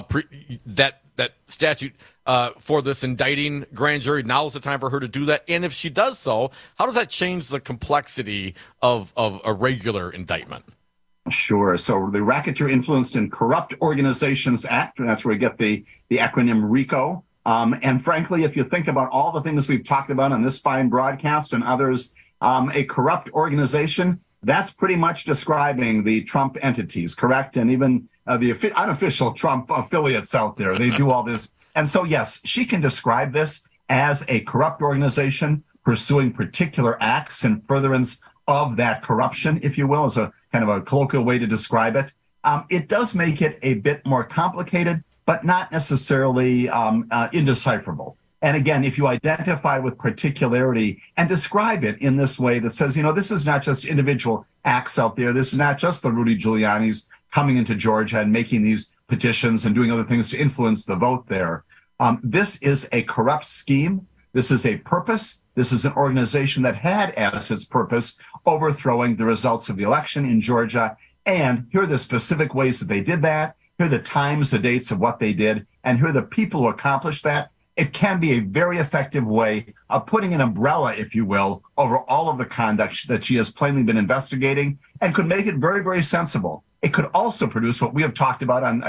that statute for this indicting grand jury? Now is the time for her to do that. And if she does so, how does that change the complexity of a regular indictment? Sure. So the Racketeer Influenced and Corrupt Organizations Act, and that's where we get the acronym RICO. And frankly, if you think about all the things we've talked about on this fine broadcast and others, a corrupt organization, that's pretty much describing the Trump entities, correct? And even the unofficial Trump affiliates out there, they do all this. And so, yes, she can describe this as a corrupt organization pursuing particular acts in furtherance of that corruption, if you will, as a kind of a colloquial way to describe it. It does make it a bit more complicated, but not necessarily indecipherable. And again, if you identify with particularity and describe it in this way that says, this is not just individual acts out there. This is not just the Rudy Giuliani's coming into Georgia and making these petitions and doing other things to influence the vote there. This is a corrupt scheme. This is a purpose. This is an organization that had as its purpose overthrowing the results of the election in Georgia. And here are the specific ways that they did that. Here are the times, the dates of what they did, and here are the people who accomplished that. It can be a very effective way of putting an umbrella, if you will, over all of the conduct that she has plainly been investigating, and could make it very, very sensible. It could also produce what we have talked about on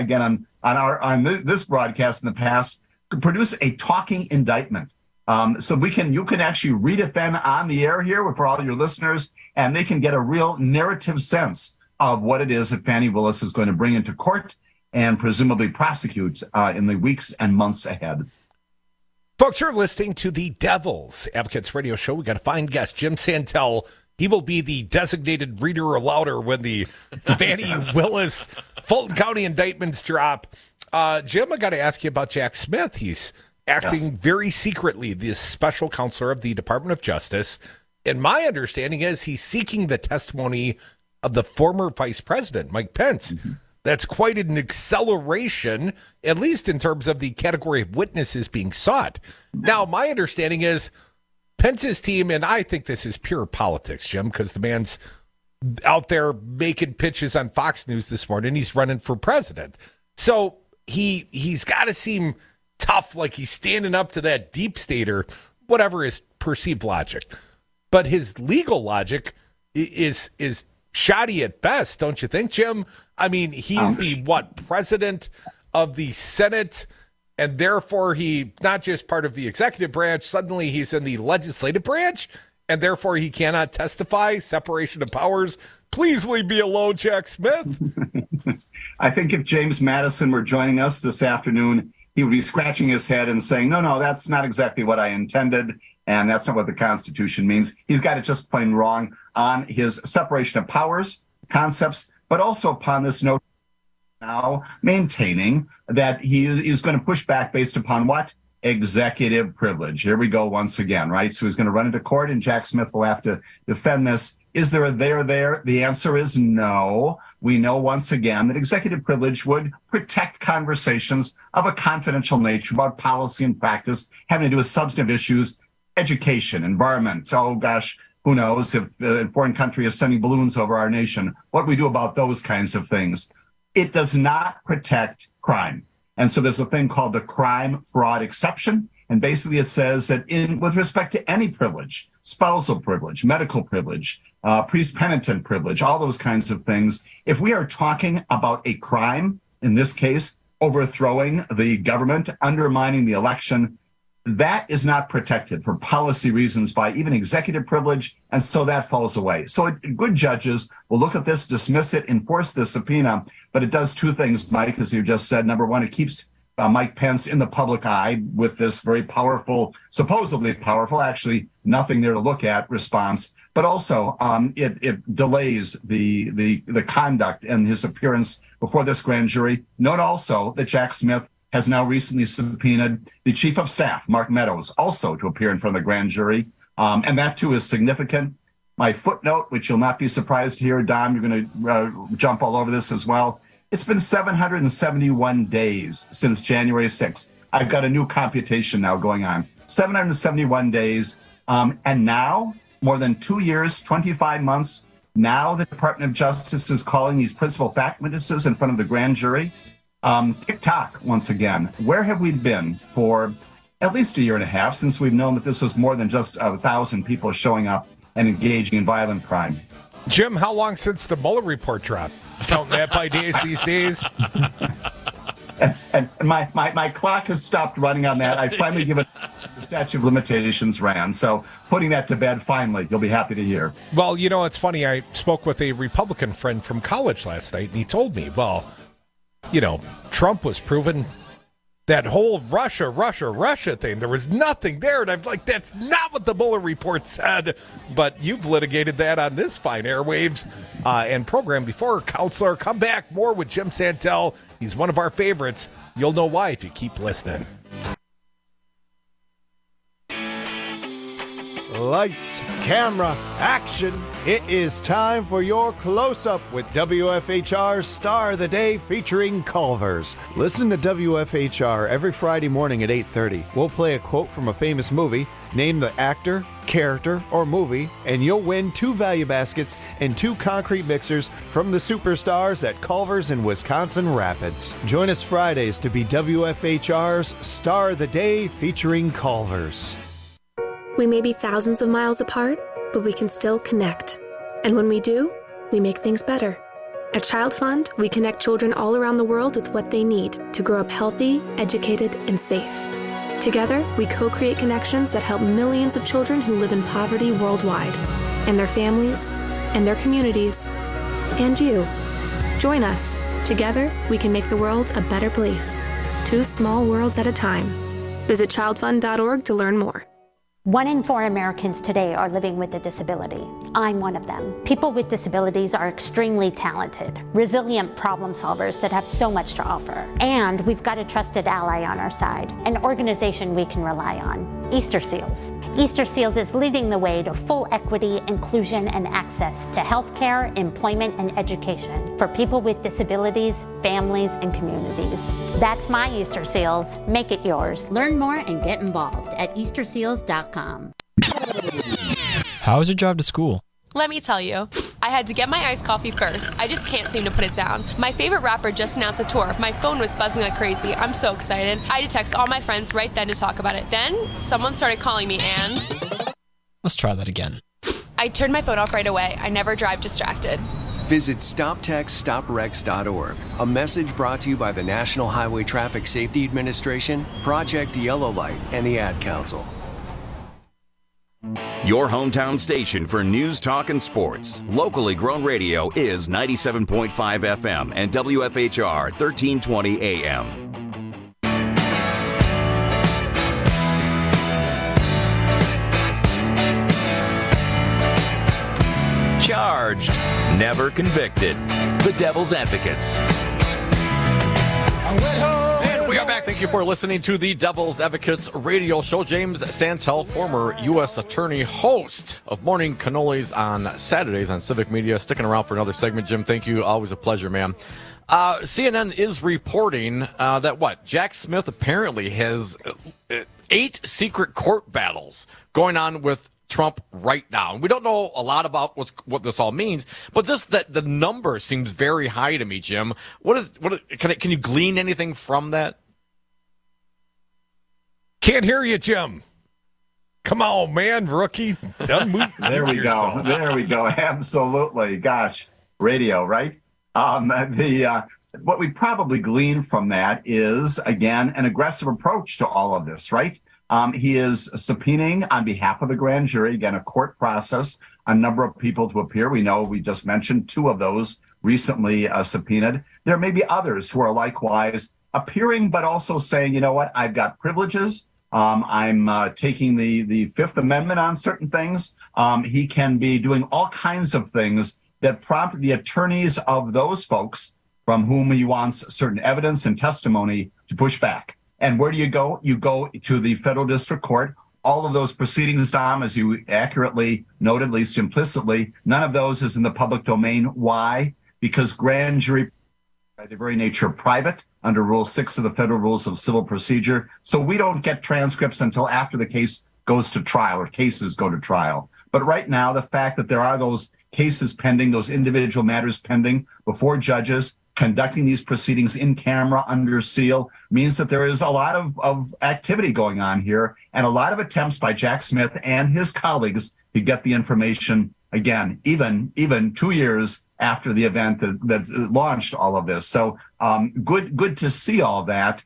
this broadcast in the past, could produce a talking indictment. So you can actually read it then on the air here for all your listeners, and they can get a real narrative sense of what it is that Fani Willis is going to bring into court and presumably prosecute in the weeks and months ahead. Folks, you're listening to the Devil's Advocates Radio Show. We got a fine guest, Jim Santel. He will be the designated reader or louder when the Fani Willis Fulton County indictments drop. Jim, I got to ask you about Jack Smith. He's acting very secretly, the special counselor of the Department of Justice. And my understanding is he's seeking the testimony of the former vice president, Mike Pence. Mm-hmm. That's quite an acceleration, at least in terms of the category of witnesses being sought. Now, my understanding is Pence's team, and I think this is pure politics, Jim, because the man's out there making pitches on Fox News this morning. He's running for president. So he's got to seem tough, like he's standing up to that deep state or whatever his perceived logic. But his legal logic is shoddy at best, don't you think, Jim? I mean, he's the president of the Senate, and therefore he not just part of the executive branch, suddenly he's in the legislative branch, and therefore he cannot testify, separation of powers. Please leave me alone, Jack Smith. I think if James Madison were joining us this afternoon, he would be scratching his head and saying, no, that's not exactly what I intended, and that's not what the Constitution means. He's got it just plain wrong on his separation of powers concepts, but also upon this notion now maintaining that he is going to push back based upon what? Executive privilege. Here we go once again, right? So he's going to run into court, and Jack Smith will have to defend this. Is there a there? The answer is no. We know once again that executive privilege would protect conversations of a confidential nature about policy and practice having to do with substantive issues, education, environment. Oh, gosh, who knows if a foreign country is sending balloons over our nation, what we do about those kinds of things. It does not protect crime. And so there's a thing called the crime fraud exception. And basically it says that with respect to any privilege, spousal privilege, medical privilege, priest penitent privilege, all those kinds of things, if we are talking about a crime, in this case, overthrowing the government, undermining the election, that is not protected for policy reasons by even executive privilege, and so that falls away. So good judges will look at this, dismiss it, enforce the subpoena, but it does two things, Mike, as you just said. Number one, it keeps Mike Pence in the public eye with this very powerful, supposedly powerful, actually nothing there to look at response, but also it delays the conduct and his appearance before this grand jury. Note also that Jack Smith has now recently subpoenaed the chief of staff, Mark Meadows, also to appear in front of the grand jury. And that, too, is significant. My footnote, which you'll not be surprised to hear, Dom, you're going to jump all over this as well. It's been 771 days since January 6th. I've got a new computation now going on. 771 days. And now, more than 2 years, 25 months, now the Department of Justice is calling these principal fact witnesses in front of the grand jury. TikTok, once again, where have we been for at least a year and a half since we've known that this was more than just 1,000 people showing up and engaging in violent crime? Jim, how long since the Mueller report dropped? Counting that by days these days? And my clock has stopped running on that. I finally given the statute of limitations ran. So putting that to bed, finally, you'll be happy to hear. Well, you know, it's funny. I spoke with a Republican friend from college last night, and he told me, well, you know, Trump was proven that whole Russia thing. There was nothing there. And I'm like, that's not what the Mueller report said. But you've litigated that on this fine airwaves and program before. Counselor, come back more with Jim Santel. He's one of our favorites. You'll know why if you keep listening. Lights, camera, action. It is time for your close-up with WFHR's Star of the Day featuring Culver's. Listen to WFHR every Friday morning at 8:30. We'll play a quote from a famous movie, name the actor, character, or movie, and you'll win 2 value baskets and 2 concrete mixers from the superstars at Culver's in Wisconsin Rapids. Join us Fridays to be WFHR's Star of the Day featuring Culver's. We may be thousands of miles apart, but we can still connect. And when we do, we make things better. At Child Fund, we connect children all around the world with what they need to grow up healthy, educated, and safe. Together, we co-create connections that help millions of children who live in poverty worldwide, and their families, and their communities, and you. Join us. Together, we can make the world a better place. 2 small worlds at a time. Visit childfund.org to learn more. 1 in 4 Americans today are living with a disability. I'm one of them. People with disabilities are extremely talented, resilient problem solvers that have so much to offer. And we've got a trusted ally on our side, an organization we can rely on, Easter Seals. Easter Seals is leading the way to full equity, inclusion, and access to healthcare, employment, and education for people with disabilities, families, and communities. That's my Easter Seals. Make it yours. Learn more and get involved at easterseals.com. How is your drive to school? Let me tell you. I had to get my iced coffee first. I just can't seem to put it down. My favorite rapper just announced a tour. My phone was buzzing like crazy. I'm so excited. I had to text all my friends right then to talk about it. Then, someone started calling me and... Let's try that again. I turned my phone off right away. I never drive distracted. Visit StopTextStopWrecks.org. A message brought to you by the National Highway Traffic Safety Administration, Project Yellow Light, and the Ad Council. Your hometown station for news, talk, and sports. Locally grown radio is 97.5 FM and WFHR 1320 AM. Charged, never convicted. The Devil's Advocates. And we are back. Thank you for listening to the Devil's Advocates radio show. James Santel, former U.S. attorney, host of Morning Cannolis on Saturdays on Civic Media. Sticking around for another segment, Jim. Thank you. Always a pleasure, man. CNN is reporting that Jack Smith apparently has 8 secret court battles going on with Trump right now. We don't know a lot about what this all means, but just that the number seems very high to me, Jim. Can you glean anything from that? Can't hear you, Jim. Come on, man, rookie. There we go. There we go. Absolutely. Gosh, radio, right? What we probably glean from that is, again, an aggressive approach to all of this, right? He is subpoenaing on behalf of the grand jury, again, a court process, a number of people to appear. We know we just mentioned 2 of those recently subpoenaed. There may be others who are likewise appearing, but also saying, you know what, I've got privileges. I'm taking the Fifth Amendment on certain things. He can be doing all kinds of things that prompt the attorneys of those folks from whom he wants certain evidence and testimony to push back. And where do you go? You go to the federal district court. All of those proceedings, Dom, as you accurately noted, at least implicitly, none of those is in the public domain. Why? Because grand jury, by their very nature, private under Rule 6 of the Federal Rules of Civil Procedure. So we don't get transcripts until after the case goes to trial or cases go to trial. But right now, the fact that there are those cases pending, those individual matters pending before judges, conducting these proceedings in camera under seal means that there is a lot of activity going on here and a lot of attempts by Jack Smith and his colleagues to get the information, again, even 2 years after the event that launched all of this. So good to see all that.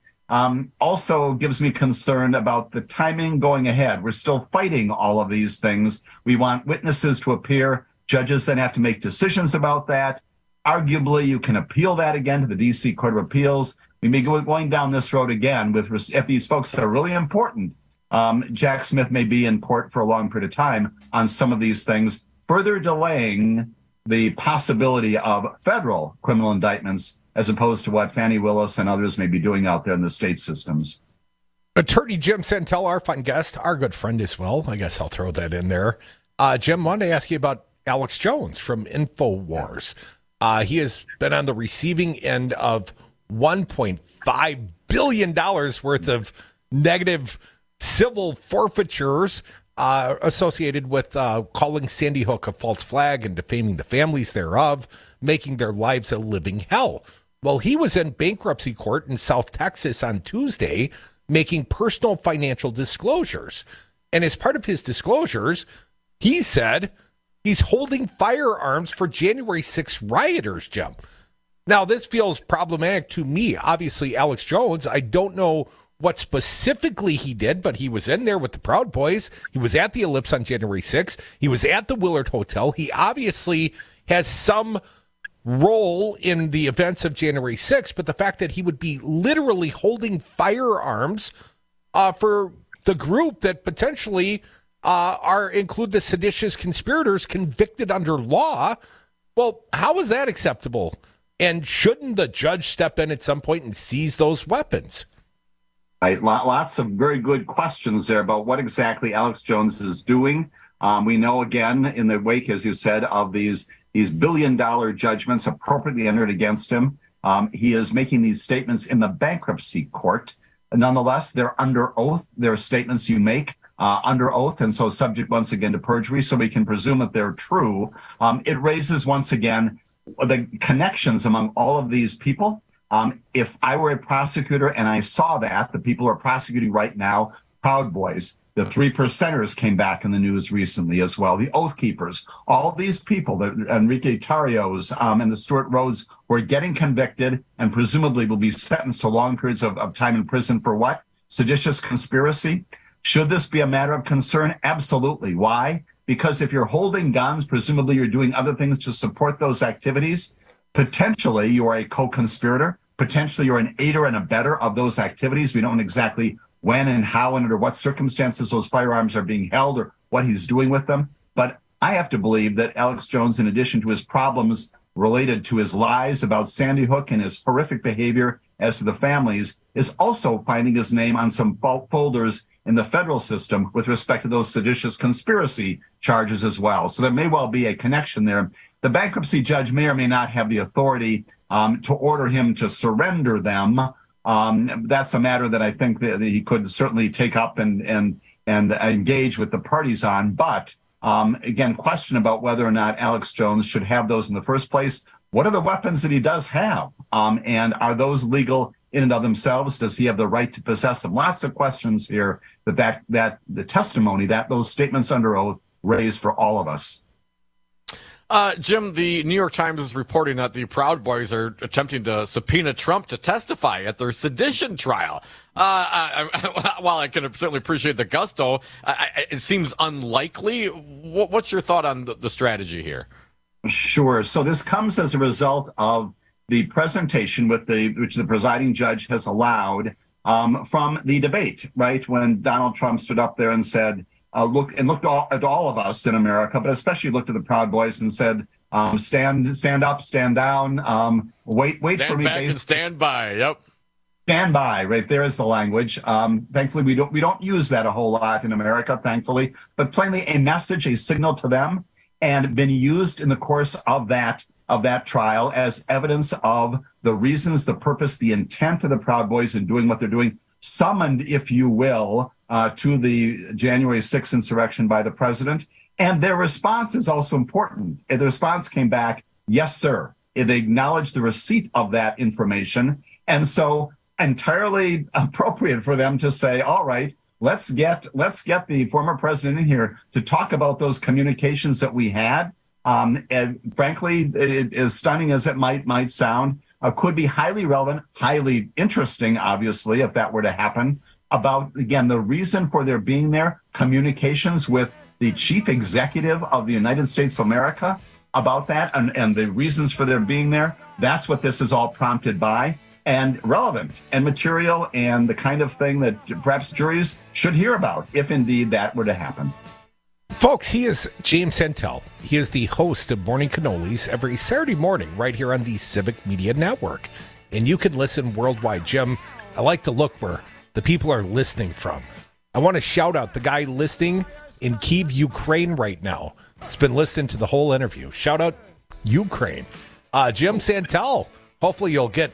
Also gives me concern about the timing going ahead. We're still fighting all of these things. We want witnesses to appear. Judges then have to make decisions about that. Arguably, you can appeal that again to the D.C. Court of Appeals. We may go going down this road again if these folks that are really important. Jack Smith may be in court for a long period of time on some of these things, further delaying the possibility of federal criminal indictments as opposed to what Fani Willis and others may be doing out there in the state systems. Attorney Jim Santel, our fun guest, our good friend as well. I guess I'll throw that in there. Jim, wanted to ask you about Alex Jones from InfoWars. He has been on the receiving end of $1.5 billion worth of negative civil forfeitures associated with calling Sandy Hook a false flag and defaming the families thereof, making their lives a living hell. Well, he was in bankruptcy court in South Texas on Tuesday making personal financial disclosures. And as part of his disclosures, he said he's holding firearms for January 6th rioters, Jim. Now, this feels problematic to me. Obviously, Alex Jones, I don't know what specifically he did, but he was in there with the Proud Boys. He was at the Ellipse on January 6th. He was at the Willard Hotel. He obviously has some role in the events of January 6th, but the fact that he would be literally holding firearms for the group that potentially include the seditious conspirators convicted under law. Well, how is that acceptable? And shouldn't the judge step in at some point and seize those weapons? Right. Lots of very good questions there about what exactly Alex Jones is doing. We know, again, in the wake, as you said, of these billion-dollar judgments appropriately entered against him, he is making these statements in the bankruptcy court. Nonetheless, they're under oath. They're statements you make under oath, and so subject once again to perjury, so we can presume that they're true. It raises once again the connections among all of these people. If I were a prosecutor and I saw that, the people who are prosecuting right now, Proud Boys, the 3%ers came back in the news recently as well, the Oath Keepers, all of these people, the Enrique Tarrios and the Stuart Rhodes, were getting convicted and presumably will be sentenced to long periods of time in prison for what? Seditious conspiracy. Should this be a matter of concern? Absolutely. Why? Because if you're holding guns, presumably you're doing other things to support those activities. Potentially you are a co-conspirator. Potentially you're an aider and abetter of those activities. We don't know exactly when and how and under what circumstances those firearms are being held or what he's doing with them. But I have to believe that Alex Jones, in addition to his problems related to his lies about Sandy Hook and his horrific behavior as to the families, is also finding his name on some folders in the federal system with respect to those seditious conspiracy charges as well. So there may well be a connection there. The bankruptcy judge may or may not have the authority to order him to surrender them. That's a matter that I think that he could certainly take up and engage with the parties on. But again, question about whether or not Alex Jones should have those in the first place. What are the weapons that he does have? And are those legal in and of themselves? Does he have the right to possess them? Lots of questions here that the testimony, that those statements under oath raise for all of us. Jim, the New York Times is reporting that the Proud Boys are attempting to subpoena Trump to testify at their sedition trial. While I can certainly appreciate the gusto, it seems unlikely. What's your thought on the strategy here? Sure. So this comes as a result of the presentation which the presiding judge has allowed from the debate, right? When Donald Trump stood up there and said, looked at all of us in America, but especially looked at the Proud Boys and said, stand up, stand down, wait stand for me. Stand back and stand by. Yep. Stand by, right there is the language. Thankfully, we don't use that a whole lot in America, thankfully, but plainly a message, a signal to them, and been used in the course of that trial as evidence of the reasons, the purpose, the intent of the Proud Boys in doing what they're doing, summoned, if you will, to the January 6th insurrection by the president. And their response is also important. The response came back, yes, sir. They acknowledged the receipt of that information. And so entirely appropriate for them to say, all right, let's get the former president in here to talk about those communications that we had. And frankly, as stunning as it might sound, could be highly relevant, highly interesting, obviously, if that were to happen, about, again, the reason for their being there, communications with the chief executive of the United States of America about that, and the reasons for their being there. That's what this is all prompted by, and relevant and material, and the kind of thing that perhaps juries should hear about, if indeed that were to happen. Folks, he is James Sentel. He is the host of Morning Cannolis every Saturday morning right here on the Civic Media Network. And you can listen worldwide. Jim, I like to look where the people are listening from. I want to shout out the guy listening in Kyiv, Ukraine right now. He's been listening to the whole interview. Shout out Ukraine. Jim Sentel, hopefully you'll get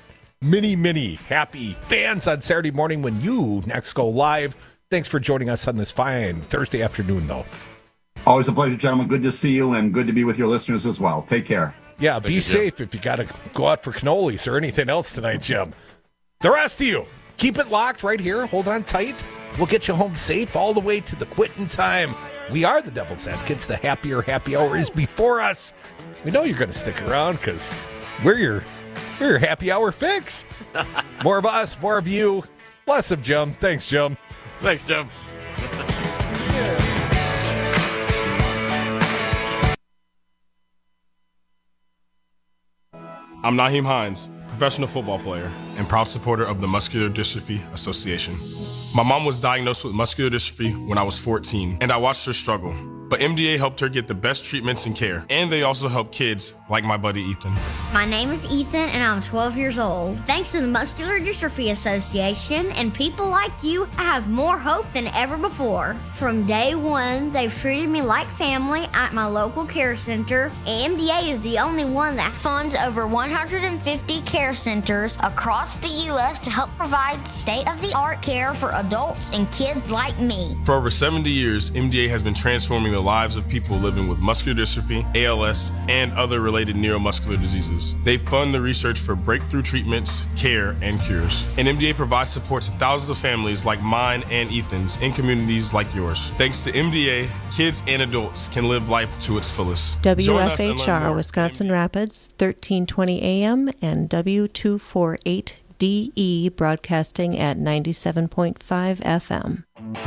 many happy fans on Saturday morning when you next go live. Thanks for joining us on this fine Thursday afternoon, though. Always a pleasure, gentlemen. Good to see you, and good to be with your listeners as well. Take care. Yeah, be safe if you got to go out for cannolis or anything else tonight, Jim. The rest of you, keep it locked right here. Hold on tight. We'll get you home safe all the way to the quitting time. We are the Devil's Advocates. The happier happy hour is before us. We know you're going to stick around because we're your happy hour fix. More of us, more of you, less of Jim. Thanks, Jim. Thanks, Jim. I'm Naheem Hines. professional football player, and proud supporter of the Muscular Dystrophy Association. My mom was diagnosed with muscular dystrophy when I was 14, and I watched her struggle. But MDA helped her get the best treatments and care, and they also help kids like my buddy Ethan. My name is Ethan, and I'm 12 years old. Thanks to the Muscular Dystrophy Association and people like you, I have more hope than ever before. From day one, they've treated me like family at my local care center. MDA is the only one that funds over 150 care centers across the U.S. to help provide state-of-the-art care for adults and kids like me. For over 70 years, MDA has been transforming the lives of people living with muscular dystrophy, ALS, and other related neuromuscular diseases. They fund the research for breakthrough treatments, care, and cures. And MDA provides support to thousands of families like mine and Ethan's in communities like yours. Thanks to MDA, kids and adults can live life to its fullest. WFHR Wisconsin Rapids, 1320 AM and W248DE broadcasting at 97.5 FM.